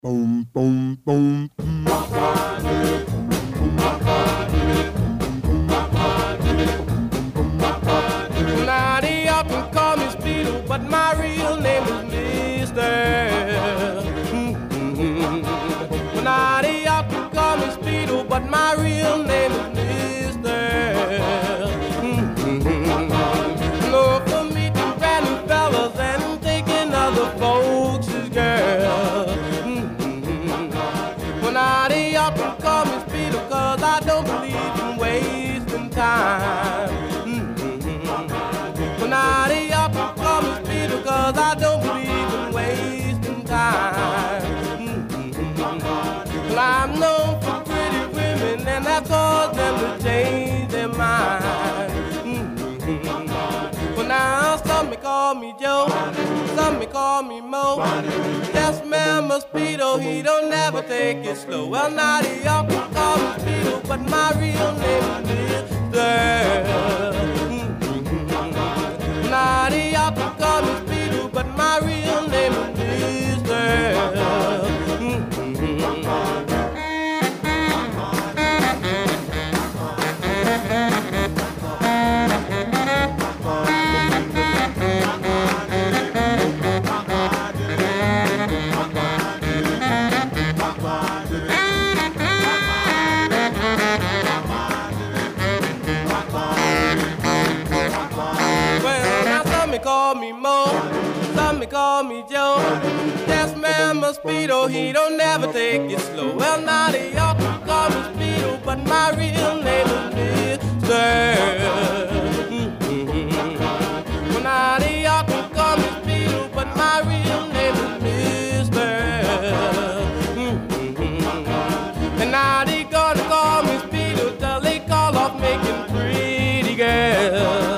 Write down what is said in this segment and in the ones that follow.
Boom, boom, boom. Now they often call me Speedo, but my real name is Mister. Now they often call me Speedo, but my real name is Mister. No, for meeting brand new fellas and taking other folks' girl. Well, now they often call me Speedo, cause I don't believe in wasting time. Well, now they often call me Speedo, cause I don't believe in wasting time. Well, I'm known for pretty women, and that caused them to change their mind. Well, now some may call me Joe, some may call me Mo. Yes, man, my Speedo, he don't never take it slow. Well, now they often call me Speedo, but my real name is Mister. Now they often call me Speedo, but my real name is Mister. Call me Mo, some may call me Joe. Yes, man, my Speedo, he don't never take it slow. Well, now they all call me Speedo, but my real name is Mister. Well, now they all call me Speedo, but my real name is Mister. And now they gonna call me Speedo till they call off making pretty girls.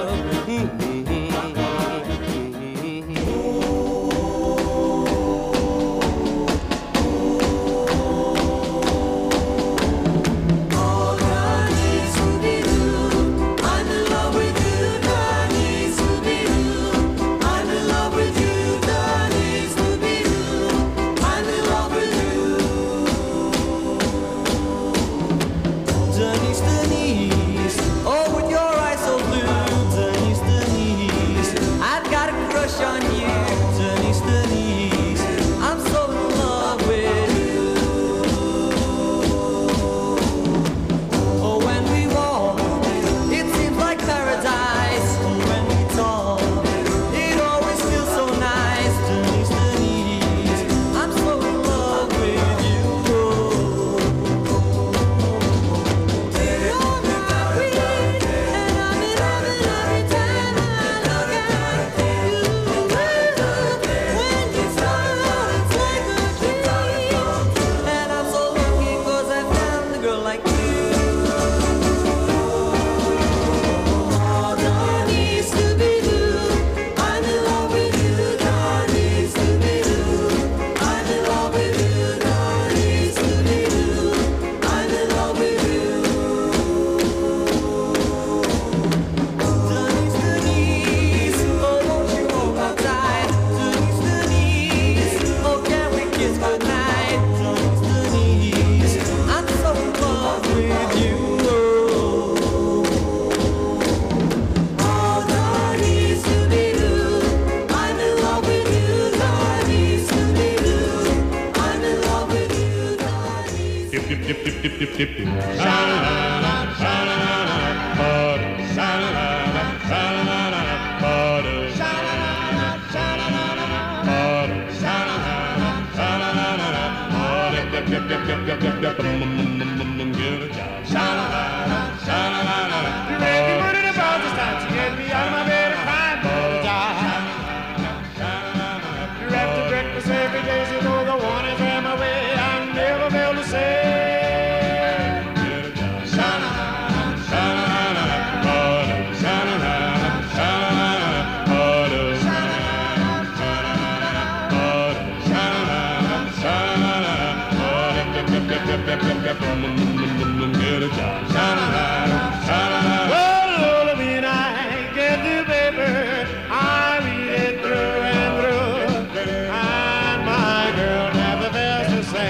Well, when I get the paper, I read it through and through, and my girl never fails to say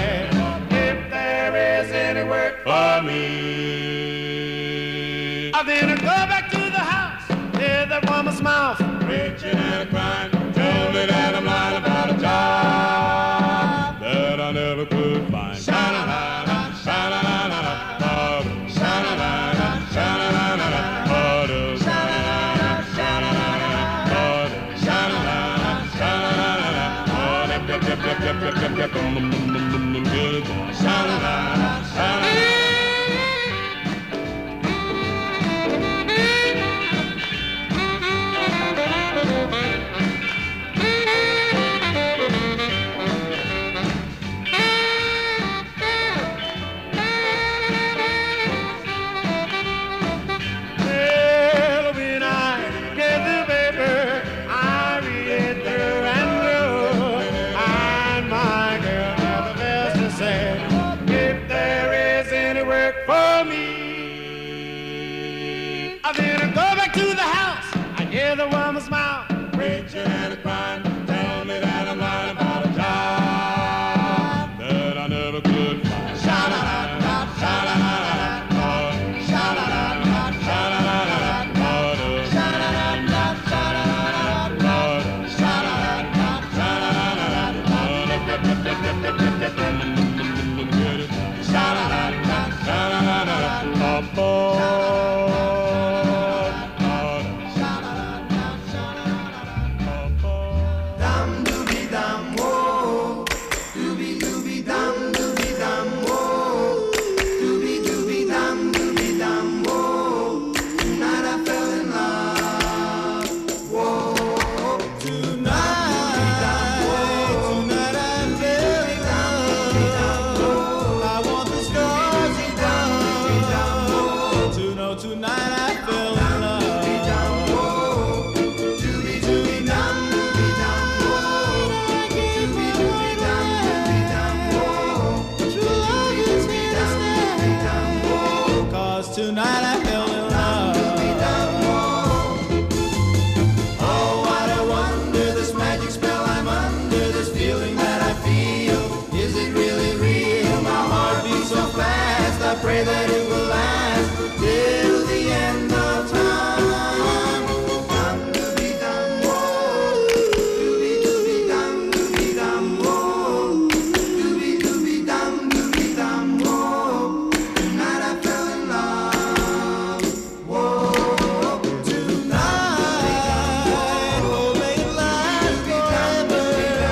that it will last till the end of time. Dum dooby dum whoa, dooby dooby dum dooby dum whoa, dooby dooby dum whoa. Tonight I fell in love. Whoa, tonight will make it last forever,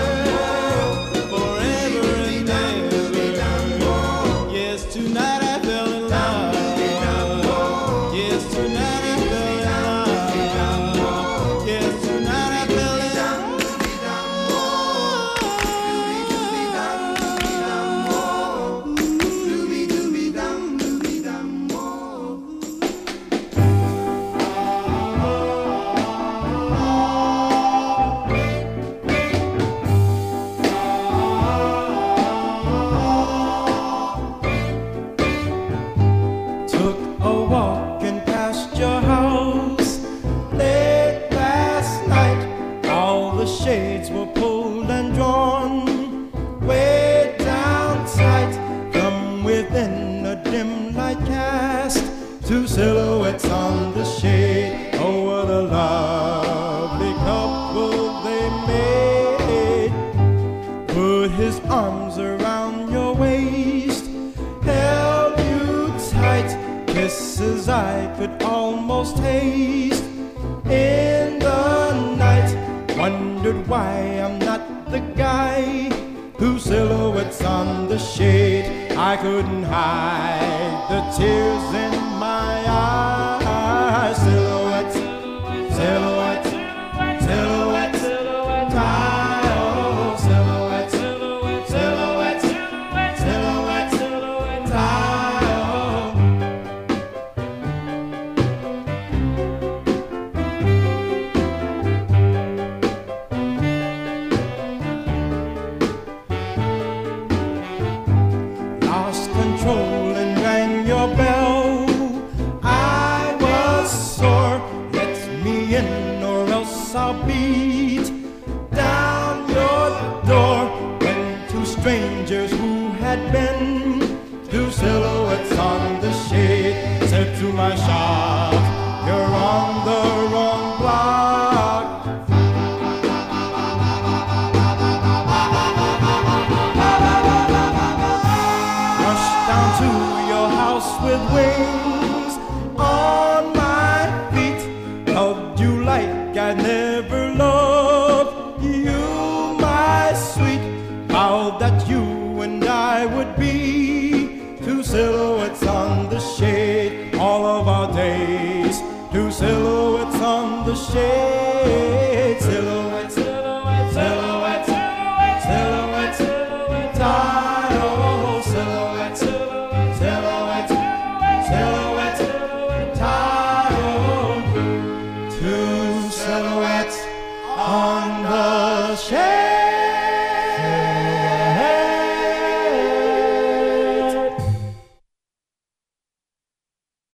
forever and ever. Yes, tonight I fell in love. Yes, tonight I fell in love. Yes, tonight I fell in love. Dooby dooby dum dooby dum whoa. Took a walk and past your house late last night. All the shades were pulled and drawn way down tight. From within a dim light cast two silhouettes on the shade. Oh, what a lovely couple they made. Put his arms around your waist, held you tight, kisses I could almost taste in the night. Wondered why I'm not the guy whose silhouette's on the shade. I couldn't hide the tears in my eyes. Silhouette, silhouette, silhouette, silhouette, oh, silhouette, silhouette, silhouette, silhouette, silhouette, oh. Lost control and rang your bell. I was sore. Let me in or else I'll beat down your door. When two strangers who had been two silhouettes on the shade said to my shop, you're on the wrong block. Rushed down to your house with wings on my feet. Loved you like I never loved you, my sweet. Vowed that you and I would be two silhouettes